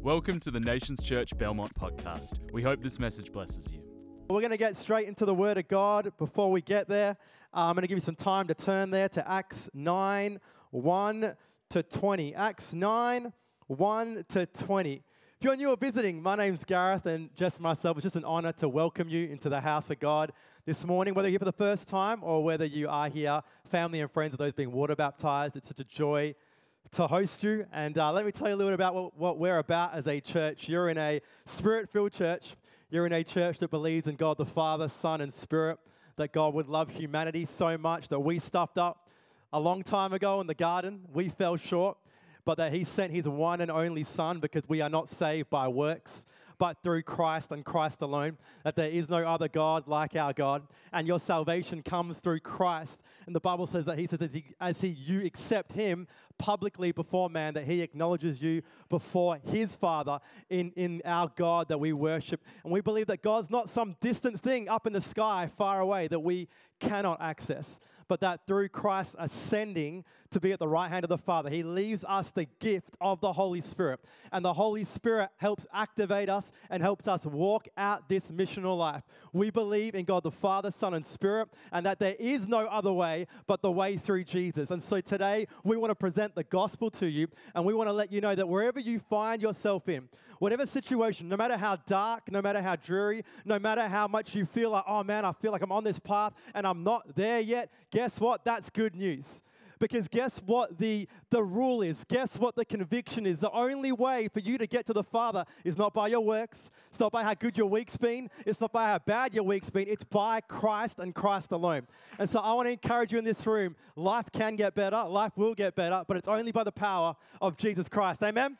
Welcome to the Nations Church Belmont podcast. We hope this message blesses you. We're going to get straight into the Word of God. Before we get there, I'm going to give you some time to turn there to Acts 9, 1 to 20. Acts 9, 1 to 20. If you're new or visiting, my name's Gareth, and just myself, it's just an honor to welcome you into the house of God this morning. Whether you're here for the first time or whether you are here, family and friends of those being water baptized, it's such a joy to host you. And let me tell you a little bit about what we're about as a church. You're in a spirit-filled church. You're in a church that believes in God the Father, Son, and Spirit, that God would love humanity so much that we stuffed up a long time ago in the garden. We fell short, but that He sent His one and only Son because we are not saved by works, but through Christ and Christ alone, that there is no other God like our God, and your salvation comes through Christ. And the Bible says that you accept Him publicly before man, that He acknowledges you before His Father in our God that we worship. And we believe that God's not some distant thing up in the sky, far away, that we cannot access, but that through Christ ascending to be at the right hand of the Father, He leaves us the gift of the Holy Spirit. And the Holy Spirit helps activate us and helps us walk out this missional life. We believe in God the Father, Son, and Spirit, and that there is no other way but the way through Jesus. And so today, we want to present the gospel to you, and we want to let you know that wherever you find yourself in, whatever situation, no matter how dark, no matter how dreary, no matter how much you feel like, oh man, I feel like I'm on this path and I'm not there yet, guess what? That's good news. Because guess what the rule is? Guess what the conviction is? The only way for you to get to the Father is not by your works. It's not by how good your week's been. It's not by how bad your week's been. It's by Christ and Christ alone. And so I want to encourage you in this room, life can get better, life will get better, but it's only by the power of Jesus Christ. Amen?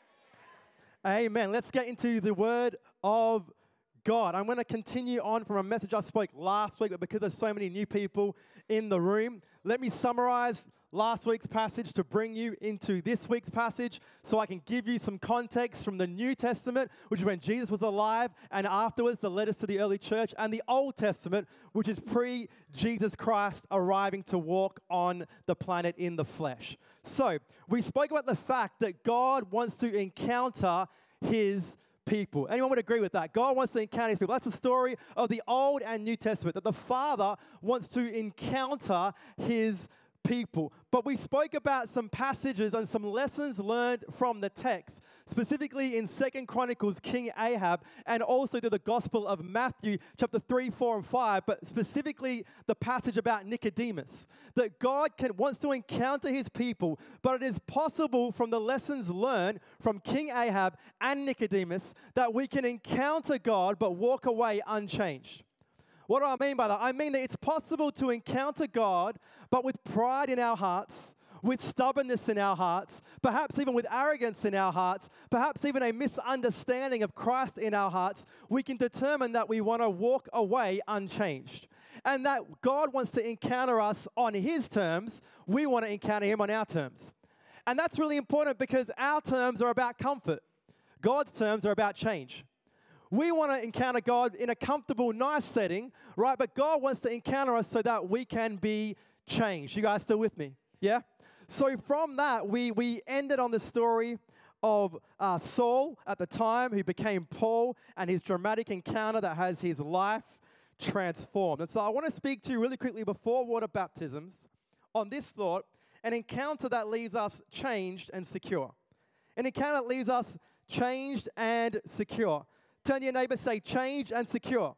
Amen. Let's get into the Word of God. I'm going to continue on from a message I spoke last week, but because there's so many new people in the room, let me summarize last week's passage to bring you into this week's passage so I can give you some context from the New Testament, which is when Jesus was alive, and afterwards the letters to the early church, and the Old Testament, which is pre-Jesus Christ arriving to walk on the planet in the flesh. So, we spoke about the fact that God wants to encounter His people. Anyone would agree with that? God wants to encounter His people. That's the story of the Old and New Testament, that the Father wants to encounter His people. But we spoke about some passages and some lessons learned from the text, specifically in 2 Chronicles, King Ahab, and also to the Gospel of Matthew, chapter 3, 4, and 5, but specifically the passage about Nicodemus, that God wants to encounter His people, but it is possible from the lessons learned from King Ahab and Nicodemus that we can encounter God but walk away unchanged. What do I mean by that? I mean that it's possible to encounter God, but with pride in our hearts, with stubbornness in our hearts, perhaps even with arrogance in our hearts, perhaps even a misunderstanding of Christ in our hearts, we can determine that we want to walk away unchanged. And that God wants to encounter us on His terms, we want to encounter Him on our terms. And that's really important because our terms are about comfort. God's terms are about change. We want to encounter God in a comfortable, nice setting, right? But God wants to encounter us so that we can be changed. You guys still with me? Yeah? So from that, we ended on the story of Saul at the time, who became Paul, and his dramatic encounter that has his life transformed. And so I want to speak to you really quickly before water baptisms on this thought, an encounter that leaves us changed and secure. An encounter that leaves us changed and secure. Turn to your neighbor, say, changed and secure.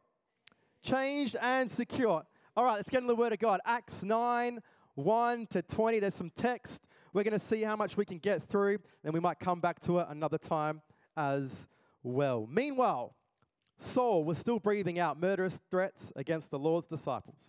Changed and secure. All right, let's get into the Word of God. Acts 9, 1 to 20. There's some text. We're going to see how much we can get through, and we might come back to it another time as well. Meanwhile, Saul was still breathing out murderous threats against the Lord's disciples.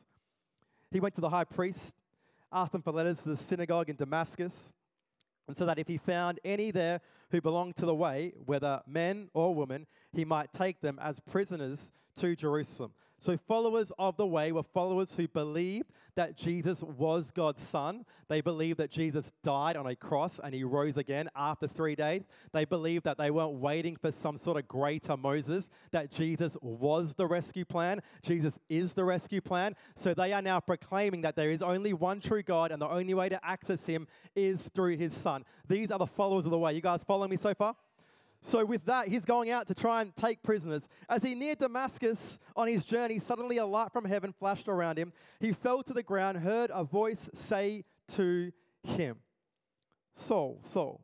He went to the high priest, asked him for letters to the synagogue in Damascus, and so that if he found any there who belonged to the way, whether men or women, he might take them as prisoners to Jerusalem. So followers of the way were followers who believed that Jesus was God's Son. They believed that Jesus died on a cross and He rose again after 3 days. They believed that they weren't waiting for some sort of greater Moses, that Jesus was the rescue plan. Jesus is the rescue plan. So they are now proclaiming that there is only one true God and the only way to access Him is through His Son. These are the followers of the way. You guys follow me so far? So with that, he's going out to try and take prisoners. As he neared Damascus on his journey, suddenly a light from heaven flashed around him. He fell to the ground, heard a voice say to him, Saul, Saul,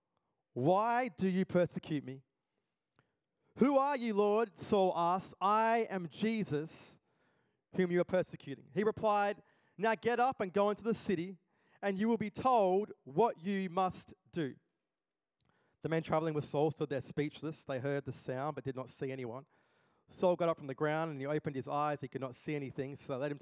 why do you persecute me? Who are you, Lord? Saul asked. I am Jesus, whom you are persecuting. He replied, now get up and go into the city, and you will be told what you must do. The men traveling with Saul stood there speechless. They heard the sound but did not see anyone. Saul got up from the ground and he opened his eyes. He could not see anything, so they led him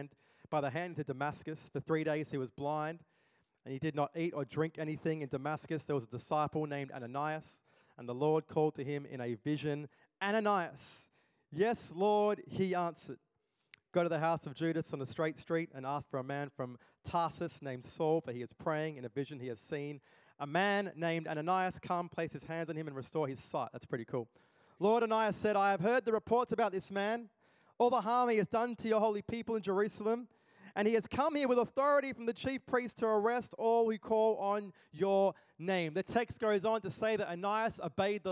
by the hand to Damascus. For 3 days he was blind, and he did not eat or drink anything. In Damascus there was a disciple named Ananias, and the Lord called to him in a vision, Ananias. Yes, Lord, he answered. Go to the house of Judas on the straight street and ask for a man from Tarsus named Saul, for he is praying. In a vision he has seen a man named Ananias come, place his hands on him, and restore his sight. That's pretty cool. Lord, Ananias said, I have heard the reports about this man, all the harm he has done to your holy people in Jerusalem, and he has come here with authority from the chief priest to arrest all who call on your name. The text goes on to say that Ananias obeyed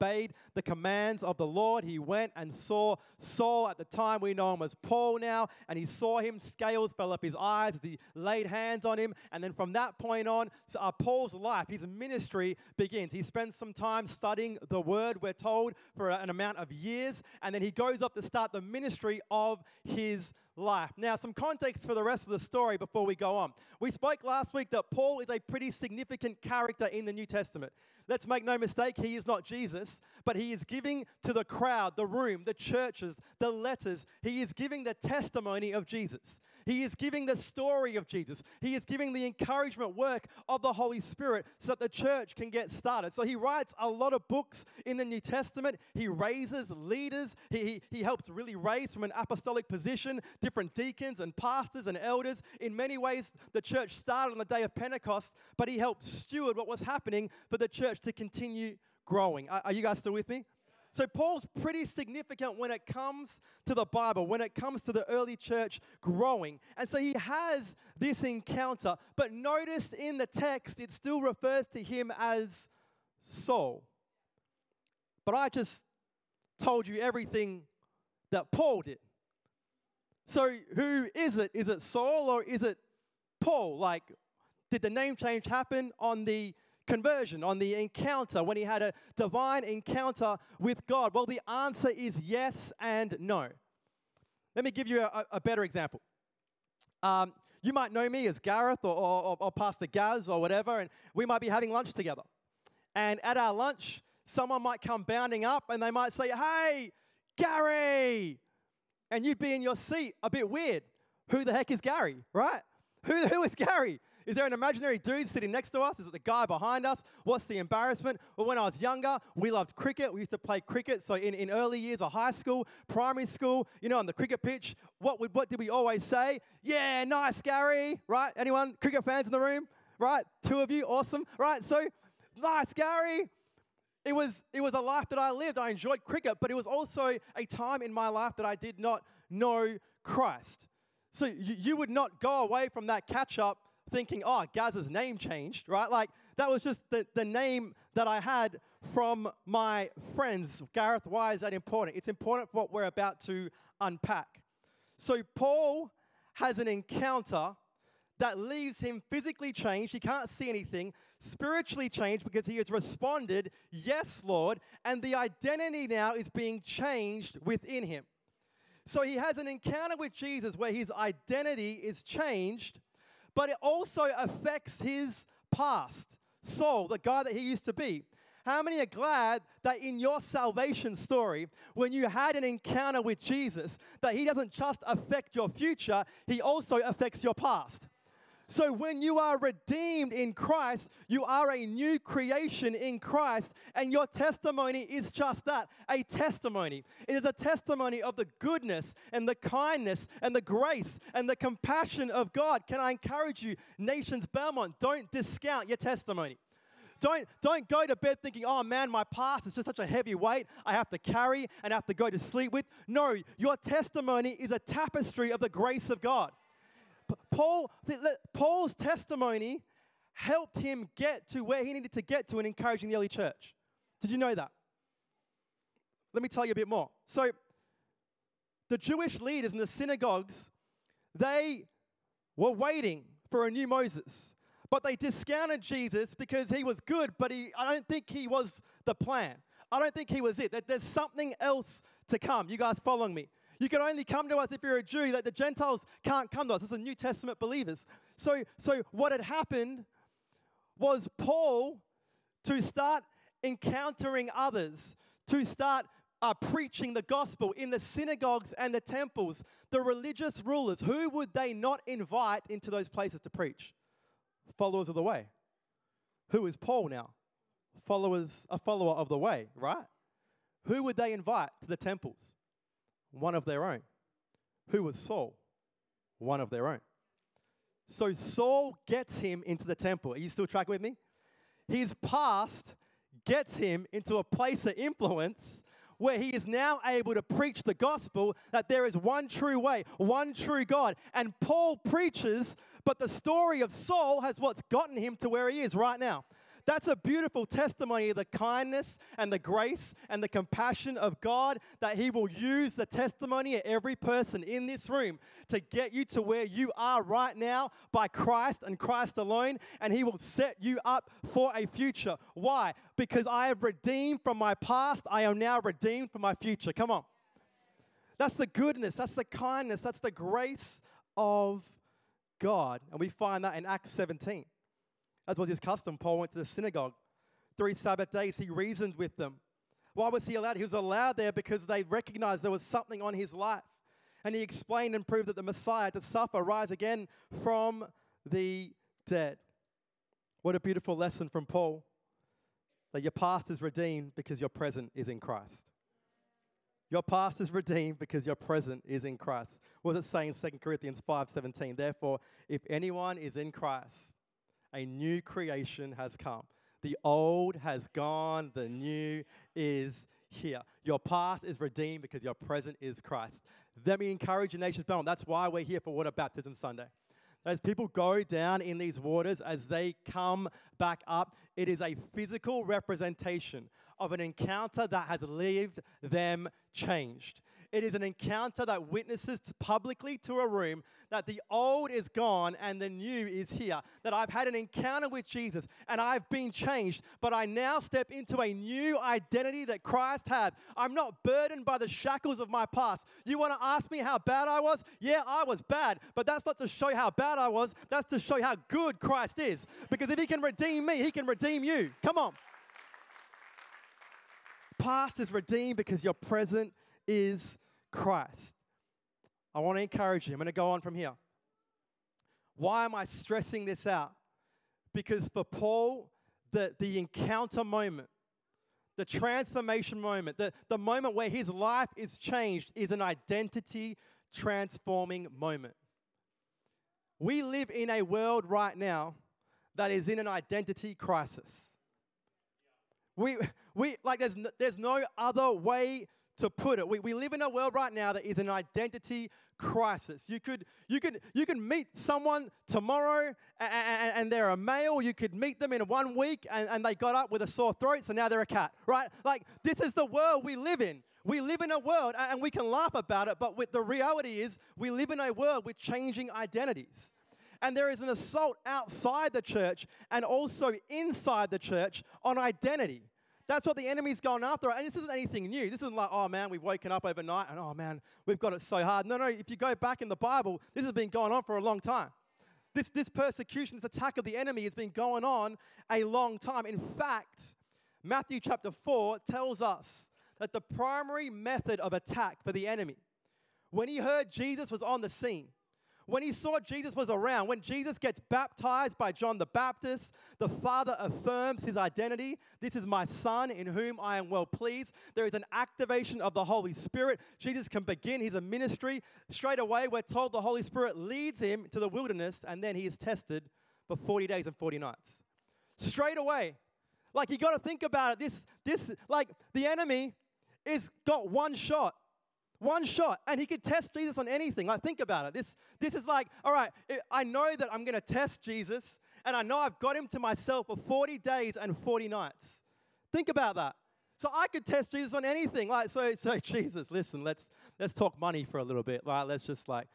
the commands of the Lord. He went and saw Saul. At the time we know him as Paul now, and he saw him. Scales fell off his eyes as he laid hands on him. And then from that point on, Paul's life, his ministry begins. He spends some time studying the word, we're told, for an amount of years. And then he goes up to start the ministry of his life. Now, some context for the rest of the story before we go on. We spoke last week that Paul is a pretty significant character in the New Testament. Let's make no mistake, he is not Jesus, but he is giving to the crowd, the room, the churches, the letters, he is giving the testimony of Jesus. He is giving the story of Jesus. He is giving the encouragement work of the Holy Spirit so that the church can get started. So he writes a lot of books in the New Testament. He raises leaders. He helps really raise from an apostolic position different deacons and pastors and elders. In many ways, the church started on the day of Pentecost, but he helped steward what was happening for the church to continue growing. Are you guys still with me? So Paul's pretty significant when it comes to the Bible, when it comes to the early church growing. And so he has this encounter, but notice in the text, it still refers to him as Saul. But I just told you everything that Paul did. So who is it? Is it Saul or is it Paul? Like, did the name change happen on the conversion, on the encounter, when he had a divine encounter with God? Well, the answer is yes and no. Let me give you a better example. You might know me as Gareth or Pastor Gaz or whatever, and we might be having lunch together. And at our lunch, someone might come bounding up and they might say, hey, Gary! And you'd be in your seat a bit weird. Who the heck is Gary, right? Who is Gary? Is there an imaginary dude sitting next to us? Is it the guy behind us? What's the embarrassment? Well, when I was younger, we loved cricket. We used to play cricket. So in early years of high school, primary school, on the cricket pitch, what did we always say? Yeah, nice, Gary, right? Anyone? Cricket fans in the room, right? 2 of you, awesome, right? So, nice, Gary. It was a life that I lived. I enjoyed cricket, but it was also a time in my life that I did not know Christ. So you would not go away from that catch-up thinking, oh, Gaz's name changed, right? Like, that was just the name that I had from my friends. Gareth, why is that important? It's important for what we're about to unpack. So Paul has an encounter that leaves him physically changed. He can't see anything. Spiritually changed because he has responded, yes, Lord, and the identity now is being changed within him. So he has an encounter with Jesus where his identity is changed, but it also affects his past. Saul, the guy that he used to be. How many are glad that in your salvation story, when you had an encounter with Jesus, that he doesn't just affect your future, he also affects your past? So when you are redeemed in Christ, you are a new creation in Christ, and your testimony is just that, a testimony. It is a testimony of the goodness and the kindness and the grace and the compassion of God. Can I encourage you, Nations Belmont, don't discount your testimony. Don't go to bed thinking, oh man, my past is just such a heavy weight I have to carry and have to go to sleep with. No, your testimony is a tapestry of the grace of God. Paul's testimony helped him get to where he needed to get to in encouraging the early church. Did you know that? Let me tell you a bit more. So, the Jewish leaders in the synagogues, they were waiting for a new Moses. But they discounted Jesus because he was good, but I don't think he was the plan. I don't think he was it. That there's something else to come. You guys following me? You can only come to us if you're a Jew. That the Gentiles can't come to us. This is New Testament believers. So what had happened was Paul, to start encountering others, to start preaching the gospel in the synagogues and the temples, the religious rulers, who would they not invite into those places to preach? Followers of the way. Who is Paul now? A follower of the way, right? Who would they invite to the temples? One of their own. Who was Saul? One of their own. So Saul gets him into the temple. Are you still tracking with me? His past gets him into a place of influence where he is now able to preach the gospel that there is one true way, one true God. And Paul preaches, but the story of Saul has what's gotten him to where he is right now. That's a beautiful testimony of the kindness and the grace and the compassion of God, that he will use the testimony of every person in this room to get you to where you are right now by Christ and Christ alone, and he will set you up for a future. Why? Because I have redeemed from my past, I am now redeemed from my future. Come on. That's the goodness, that's the kindness, that's the grace of God. And we find that in Acts 17. As was his custom, Paul went to the synagogue. 3 Sabbath days, he reasoned with them. Why was he allowed? He was allowed there because they recognized there was something on his life. And he explained and proved that the Messiah had to suffer, rise again from the dead. What a beautiful lesson from Paul. That your past is redeemed because your present is in Christ. Your past is redeemed because your present is in Christ. What does it say in 2 Corinthians 5:17? Therefore, if anyone is in Christ, a new creation has come. The old has gone, the new is here. Your past is redeemed because your present is Christ. Let me encourage you, Nations Belmont. That's why we're here for Water Baptism Sunday. As people go down in these waters, as they come back up, it is a physical representation of an encounter that has left them changed. It is an encounter that witnesses publicly to a room that the old is gone and the new is here. That I've had an encounter with Jesus and I've been changed, but I now step into a new identity that Christ had. I'm not burdened by the shackles of my past. You want to ask me how bad I was? Yeah, I was bad, but that's not to show how bad I was. That's to show how good Christ is. Because if he can redeem me, he can redeem you. Come on. Past is redeemed because your present is Christ. I want to encourage you. I'm going to go on from here. Why am I stressing this out? Because for Paul, the encounter moment, the transformation moment, the moment where his life is changed is an identity transforming moment. We live in a world right now that is in an identity crisis. We like there's no other way to put it. We live in a world right now that is an identity crisis. You could meet someone tomorrow and they're a male. You could meet them in 1 week and they got up with a sore throat, so now they're a cat, right? Like, this is the world we live in. We live in a world, and we can laugh about it, but the reality is we live in a world with changing identities. And there is an assault outside the church and also inside the church on identity. That's what the enemy's going after. And this isn't anything new. This isn't like, oh man, we've woken up overnight and oh man, we've got it so hard. No, if you go back in the Bible, this has been going on for a long time. This persecution, this attack of the enemy has been going on a long time. In fact, Matthew chapter 4 tells us that the primary method of attack for the enemy, when he heard Jesus was on the scene, when he saw Jesus was around, when Jesus gets baptized by John the Baptist, the Father affirms his identity. This is my Son in whom I am well pleased. There is an activation of the Holy Spirit. Jesus can begin his ministry. Straight away, we're told the Holy Spirit leads him to the wilderness, and then he is tested for 40 days and 40 nights. Straight away. Like, you got to think about it. Like, the enemy is got one shot. One shot, and he could test Jesus on anything. Like, think about it. This is like, all right, I know that I'm going to test Jesus, and I know I've got him to myself for 40 days and 40 nights. Think about that. So I could test Jesus on anything. Like, so Jesus, listen, let's talk money for a little bit. Right? Let's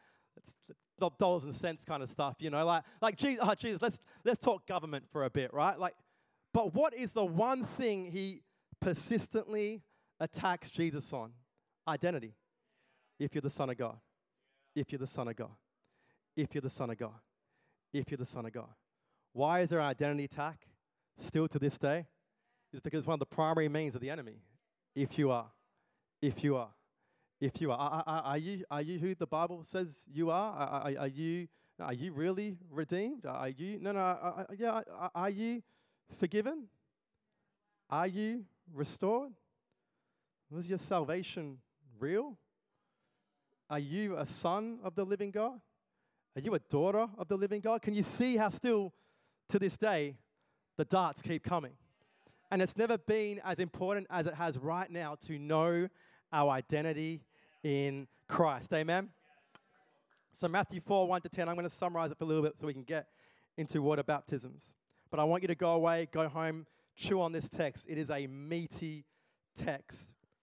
not dollars and cents kind of stuff, you know. Like Jesus, let's talk government for a bit, right? Like, but what is the one thing he persistently attacks Jesus on? Identity. If you're the Son of God. If you're the Son of God. If you're the Son of God. If you're the Son of God. Why is there an identity attack still to this day? It's because it's one of the primary means of the enemy. If you are. If you are. If you are. Are you who the Bible says you are? Are you really redeemed? Are you? Are you forgiven? Are you restored? Was your salvation real? Are you a son of the living God? Are you a daughter of the living God? Can you see how still to this day the darts keep coming? And it's never been as important as it has right now to know our identity in Christ. Amen? So Matthew 4, 1-10, I'm going to summarize it for a little bit so we can get into water baptisms. But I want you to go away, go home, chew on this text. It is a meaty text.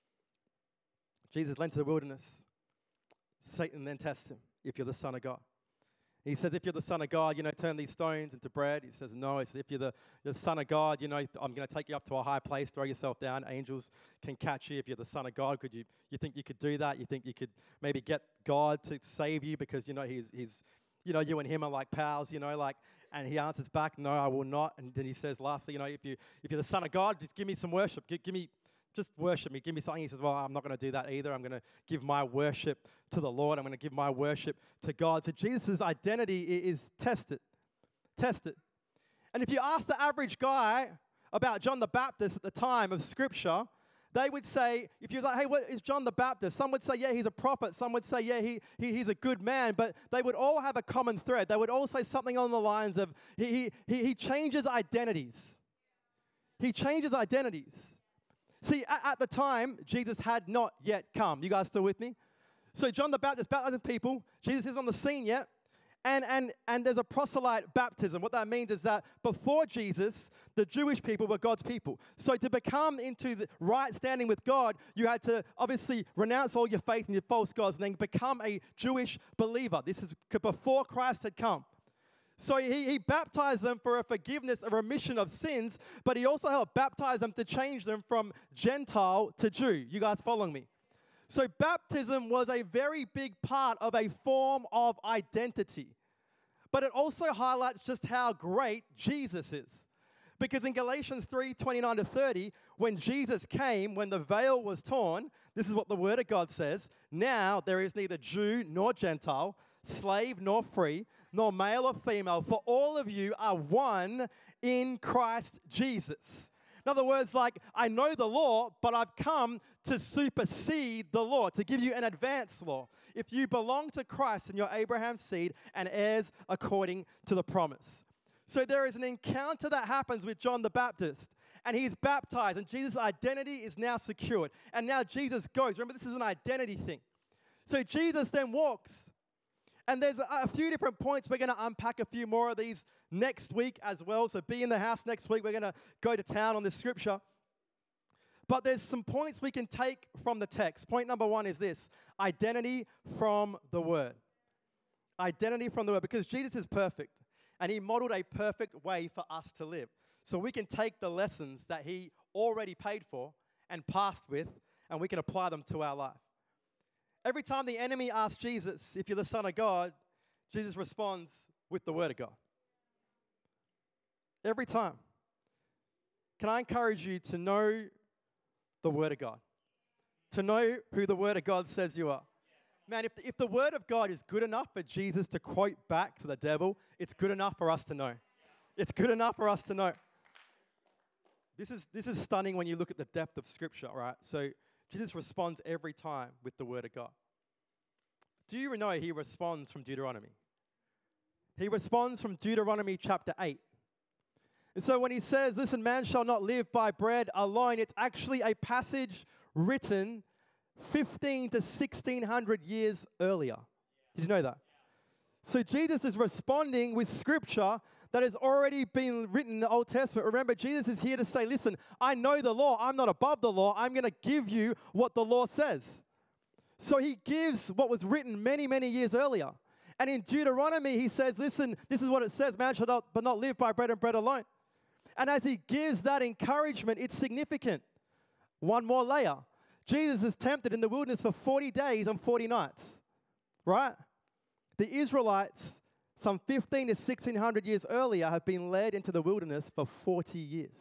Jesus went to the wilderness. Satan then tests him, if you're the Son of God. He says, if you're the Son of God, turn these stones into bread. He says, no. He says, if you're the Son of God, I'm going to take you up to a high place, throw yourself down. Angels can catch you. If you're the Son of God, you think you could do that? You think you could maybe get God to save you because, he's you and him are like pals, and he answers back, no, I will not. And then he says, lastly, if you're the Son of God, just give me some worship. Just worship me. Give me something. He says, well, I'm not going to do that either. I'm going to give my worship to the Lord. I'm going to give my worship to God. So Jesus' identity is tested. And if you ask the average guy about John the Baptist at the time of Scripture, they would say, if you're like, hey, what is John the Baptist? Some would say, yeah, he's a prophet. Some would say, yeah, he's a good man. But they would all have a common thread. They would all say something along the lines of, he changes identities. He changes identities. See, at the time, Jesus had not yet come. You guys still with me? So John the Baptist baptizing people. Jesus is on the scene yet. And there's a proselyte baptism. What that means is that before Jesus, the Jewish people were God's people. So to become into the right standing with God, you had to obviously renounce all your faith in your false gods and then become a Jewish believer. This is before Christ had come. So he baptized them for a forgiveness, a remission of sins, but he also helped baptize them to change them from Gentile to Jew. You guys following me? So baptism was a very big part of a form of identity. But it also highlights just how great Jesus is. Because in Galatians 3, 29-30, when Jesus came, when the veil was torn, this is what the Word of God says, now there is neither Jew nor Gentile, slave nor free, nor male or female, for all of you are one in Christ Jesus. In other words, like, I know the law, but I've come to supersede the law, to give you an advanced law. If you belong to Christ and you're Abraham's seed and heirs according to the promise. So there is an encounter that happens with John the Baptist, and he's baptized, and Jesus' identity is now secured. And now Jesus goes. Remember, this is an identity thing. So Jesus then walks. And there's a few different points. We're going to unpack a few more of these next week as well. So be in the house next week. We're going to go to town on this scripture. But there's some points we can take from the text. Point number one is this: identity from the Word. Identity from the Word. Because Jesus is perfect. And he modeled a perfect way for us to live. So we can take the lessons that he already paid for and passed with, and we can apply them to our life. Every time the enemy asks Jesus, if you're the Son of God, Jesus responds with the Word of God. Every time. Can I encourage you to know the Word of God? To know who the Word of God says you are. Man, if the Word of God is good enough for Jesus to quote back to the devil, it's good enough for us to know. It's good enough for us to know. This is stunning when you look at the depth of Scripture, right? So Jesus responds every time with the Word of God. Do you know he responds from Deuteronomy? He responds from Deuteronomy chapter 8. And so when he says, listen, man shall not live by bread alone, it's actually a passage written 15 to 1600 years earlier. Did you know that? So Jesus is responding with scripture that has already been written in the Old Testament. Remember, Jesus is here to say, listen, I know the law. I'm not above the law. I'm going to give you what the law says. So he gives what was written many, many years earlier. And in Deuteronomy, he says, listen, this is what it says, man shall not live by bread and bread alone. And as he gives that encouragement, it's significant. One more layer. Jesus is tempted in the wilderness for 40 days and 40 nights, right? The Israelites, some 15 to 1600 years earlier, have been led into the wilderness for 40 years.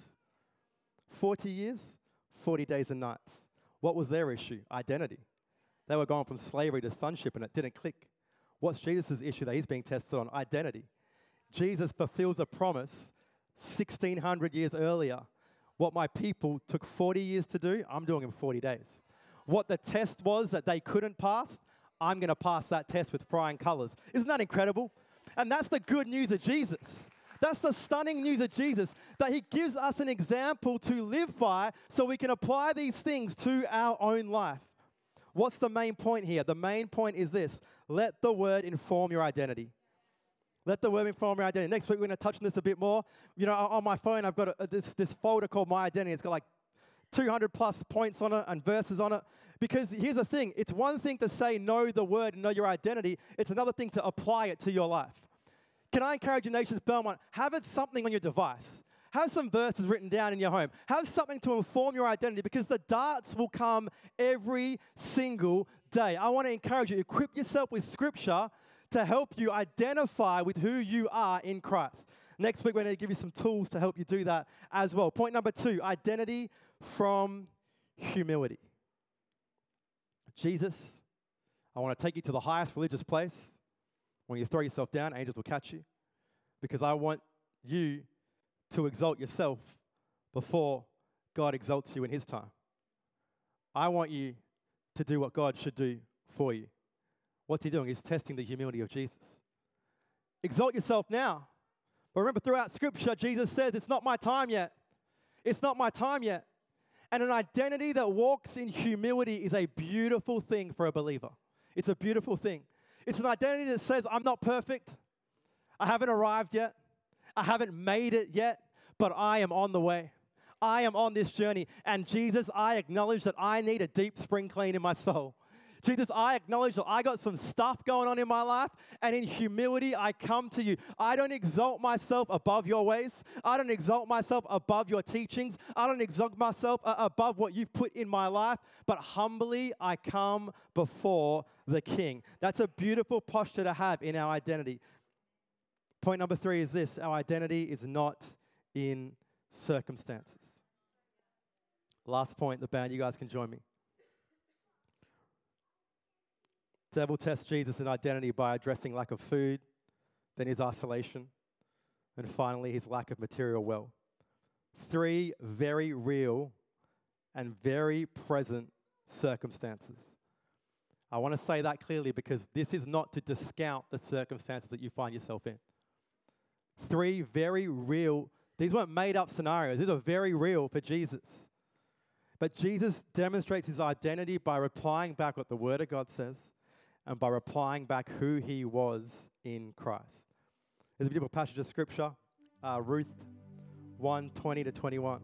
40 years, 40 days and nights. What was their issue? Identity. They were going from slavery to sonship, and it didn't click. What's Jesus' issue that he's being tested on? Identity. Jesus fulfills a promise 1,600 years earlier. What my people took 40 years to do, I'm doing in 40 days. What the test was that they couldn't pass, I'm going to pass that test with flying colors. Isn't that incredible? And that's the good news of Jesus. That's the stunning news of Jesus, that he gives us an example to live by so we can apply these things to our own life. What's the main point here? The main point is this: let the word inform your identity. Let the word inform your identity. Next week, we're going to touch on this a bit more. You know, on my phone, I've got this folder called My Identity. It's got like 200 plus points on it and verses on it. Because here's the thing. It's one thing to say know the word and know your identity. It's another thing to apply it to your life. Can I encourage you, Nations Belmont, have it something on your device. Have some verses written down in your home. Have something to inform your identity, because the darts will come every single day. I want to encourage you, equip yourself with Scripture to help you identify with who you are in Christ. Next week, we're going to give you some tools to help you do that as well. Point number 2, identity from humility. Jesus, I want to take you to the highest religious place. When you throw yourself down, angels will catch you, because I want you to exalt yourself before God exalts you in his time. I want you to do what God should do for you. What's he doing? He's testing the humility of Jesus. Exalt yourself now. But remember, throughout Scripture, Jesus says, it's not my time yet. It's not my time yet. And an identity that walks in humility is a beautiful thing for a believer. It's a beautiful thing. It's an identity that says, I'm not perfect. I haven't arrived yet. I haven't made it yet, but I am on the way. I am on this journey. And Jesus, I acknowledge that I need a deep spring clean in my soul. Jesus, I acknowledge that I got some stuff going on in my life, and in humility, I come to you. I don't exalt myself above your ways. I don't exalt myself above your teachings. I don't exalt myself above what you've put in my life, but humbly, I come before the King. That's a beautiful posture to have in our identity. Point number 3 is this: our identity is not in circumstances. Last point, the band, you guys can join me. Devil tests Jesus in identity by addressing lack of food, then his isolation, and finally his lack of material wealth. 3 very real and very present circumstances. I want to say that clearly, because this is not to discount the circumstances that you find yourself in. 3 very real, these weren't made up scenarios, these are very real for Jesus. But Jesus demonstrates his identity by replying back what the Word of God says, and by replying back who he was in Christ. There's a beautiful passage of Scripture, Ruth 1:20-21.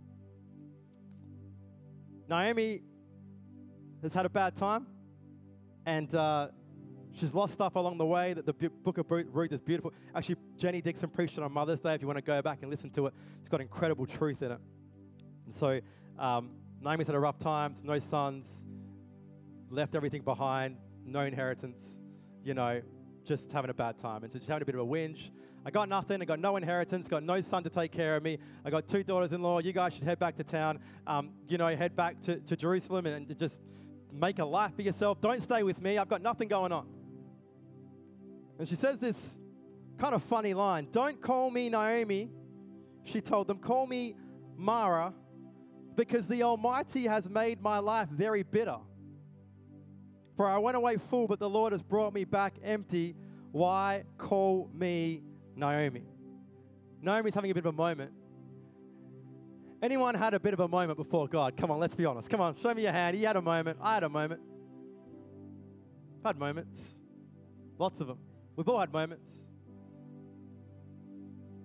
Naomi has had a bad time, and she's lost stuff along the way. That the book of Ruth is beautiful. Actually, Jenny Dixon preached it on Mother's Day. If you want to go back and listen to it, it's got incredible truth in it. And so Naomi's had a rough time, no sons, left everything behind, no inheritance, you know, just having a bad time. And so she's having a bit of a whinge. I got nothing. I got no inheritance. Got no son to take care of me. I got 2 daughters-in-law. You guys should head back to town. Head back to Jerusalem and just make a life for yourself. Don't stay with me. I've got nothing going on. And she says this kind of funny line. Don't call me Naomi, she told them. Call me Mara, because the Almighty has made my life very bitter. For I went away full, but the Lord has brought me back empty. Why call me Naomi? Naomi's having a bit of a moment. Anyone had a bit of a moment before God? Come on, let's be honest. Come on, show me your hand. He had a moment. I had a moment. I've had moments. Lots of them. We've all had moments.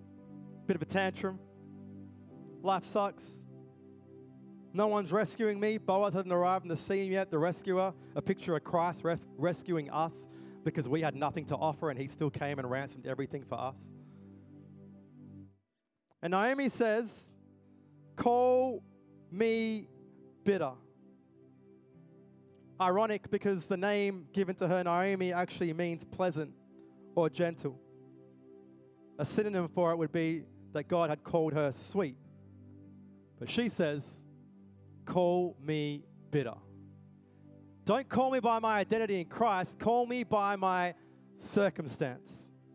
bit of a tantrum. Life sucks. No one's rescuing me. Boaz hasn't arrived in the scene yet, the rescuer. A picture of Christ rescuing us because we had nothing to offer and he still came and ransomed everything for us. And Naomi says, call me bitter. Ironic because the name given to her, Naomi, actually means pleasant or gentle. A synonym for it would be that God had called her sweet. But she says, call me bitter. Don't call me by my identity in Christ. Call me by my circumstance.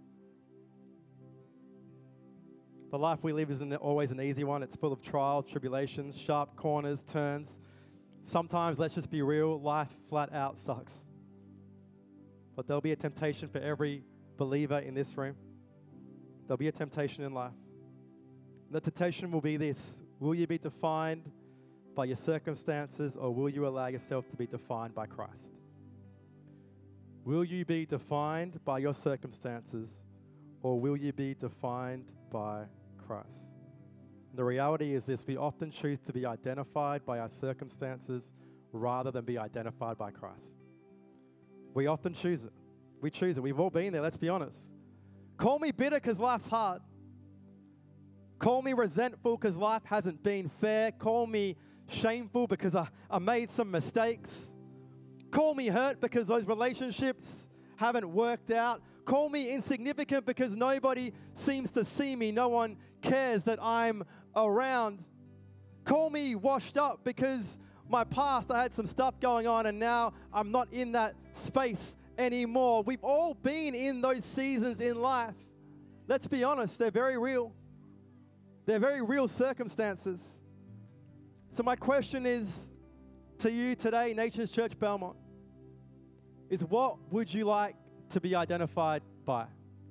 The life we live isn't always an easy one. It's full of trials, tribulations, sharp corners, turns. Sometimes, let's just be real, life flat out sucks. But there'll be a temptation for every believer in this room. There'll be a temptation in life. The temptation will be this: will you be defined by your circumstances, or will you allow yourself to be defined by Christ? Will you be defined by your circumstances, or will you be defined by Christ? The reality is this: we often choose to be identified by our circumstances rather than be identified by Christ. We often choose it. We choose it. We've all been there, let's be honest. Call me bitter because life's hard. Call me resentful because life hasn't been fair. Call me shameful because I made some mistakes. Call me hurt because those relationships haven't worked out. Call me insignificant because nobody seems to see me. No one cares that I'm around. Call me washed up because my past, I had some stuff going on and now I'm not in that space anymore. We've all been in those seasons in life. Let's be honest, they're very real. They're very real circumstances. So my question is to you today, Nations Church Belmont, is what would you like to be identified by?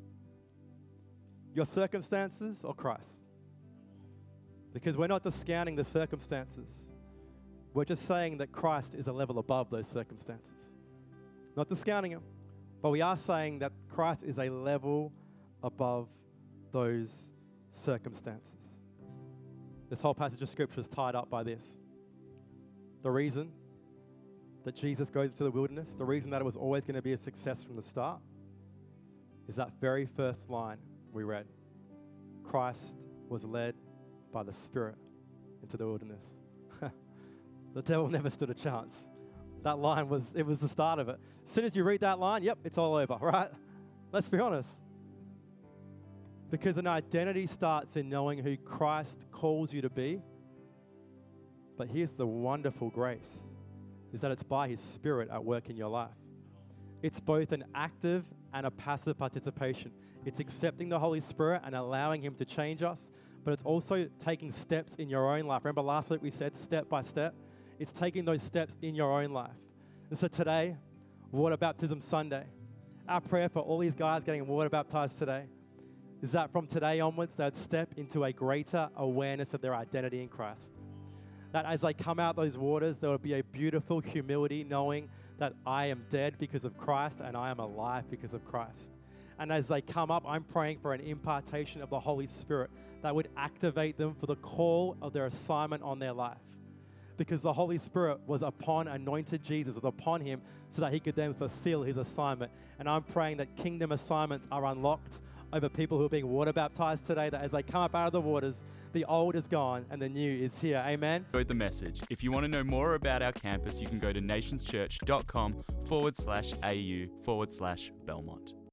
Your circumstances or Christ? Because we're not discounting the circumstances. We're just saying that Christ is a level above those circumstances. Not discounting them, but we are saying that Christ is a level above those circumstances. This whole passage of Scripture is tied up by this. The reason that Jesus goes into the wilderness, the reason that it was always going to be a success from the start, is that very first line we read. Christ was led by the Spirit into the wilderness. The devil never stood a chance. That line was the start of it. As soon as you read that line, yep, it's all over, right? Let's be honest. Because an identity starts in knowing who Christ calls you to be. But here's the wonderful grace, is that it's by His Spirit at work in your life. It's both an active and a passive participation. It's accepting the Holy Spirit and allowing Him to change us, but it's also taking steps in your own life. Remember last week we said step by step? It's taking those steps in your own life. And so today, Water Baptism Sunday, our prayer for all these guys getting water baptized today is that from today onwards, they'd step into a greater awareness of their identity in Christ. That as they come out those waters, there will be a beautiful humility knowing that I am dead because of Christ and I am alive because of Christ. And as they come up, I'm praying for an impartation of the Holy Spirit that would activate them for the call of their assignment on their life. Because the Holy Spirit was upon anointed Jesus, was upon Him so that He could then fulfill His assignment. And I'm praying that kingdom assignments are unlocked over people who are being water baptized today, that as they come up out of the waters, the old is gone and the new is here. Amen. Enjoyed the message. If you want to know more about our campus, you can go to nationschurch.com/au/Belmont.